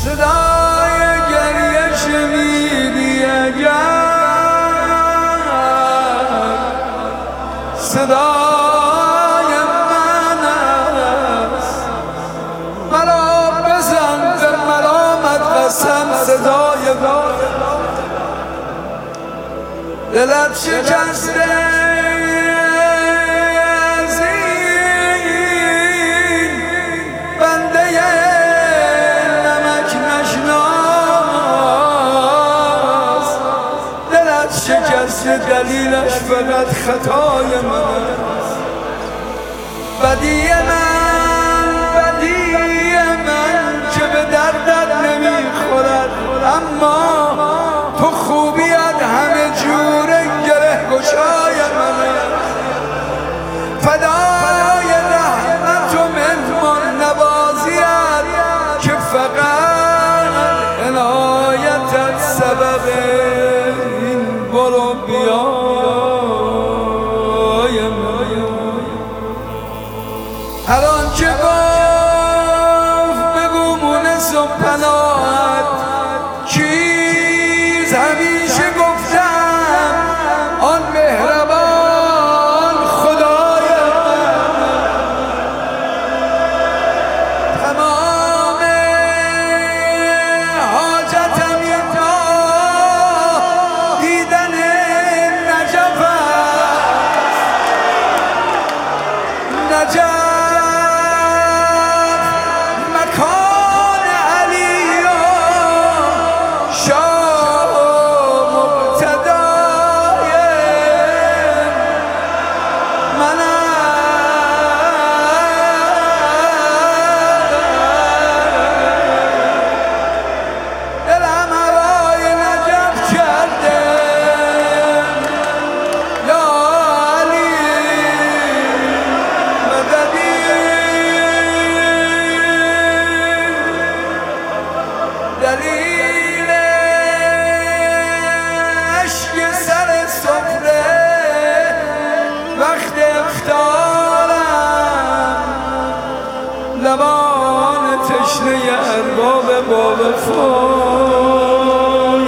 صدای گریه شنیدی اگر صدای من است، مرا بزن به ملامت قسم صدای دلت شکسته از این بنده نمک نشناس، دلت شکسته دلیلش فقط خطای من است. بدی من که به دردت نمیخورد، اما تو خوبیت همه جوره گره گشای من است. فدای رحمت و مهمان نوازیت که فقط عنایتت سبب این برو بیای من. هر آنچه گفت بگو مونس و پناهت چیز همیشه گفتم، آن مهربان خدای من. تمام حاجتم اینجا دیدن نجف است. نجف مکان علی و شاه و مقتدای من است. دلم هوای نجف کرده یا علی مددی. دلیل اشک سر سفره وقت افطارم، لبان تشنه ارباب با وفای.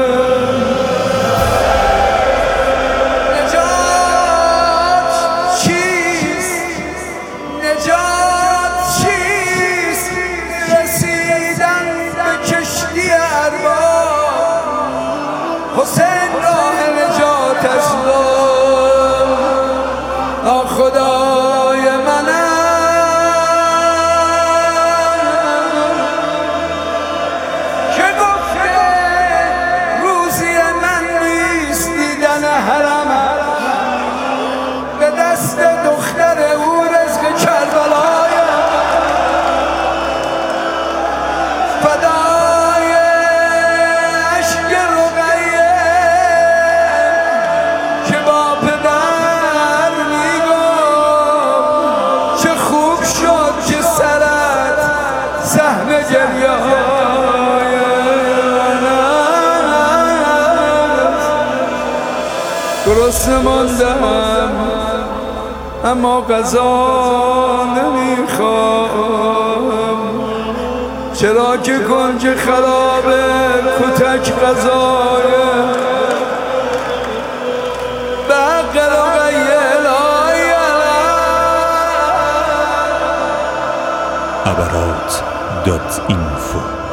نجات چیست؟ نجات چیست؟ رسیدن به کشتی ارباب، حسین راه نجات است. خدای من که گفته روزی من نیست دیدن حرم، به دست دختر او رزق کربلای. فدای اشک رقیه که با پدر میگفت چه خوب شد که سرت سهم گریه های من است. درست ماندم اما غذا نمیخوام، چرا که کنج خرابه کتک غذای به حق رقیه الهی abarat.info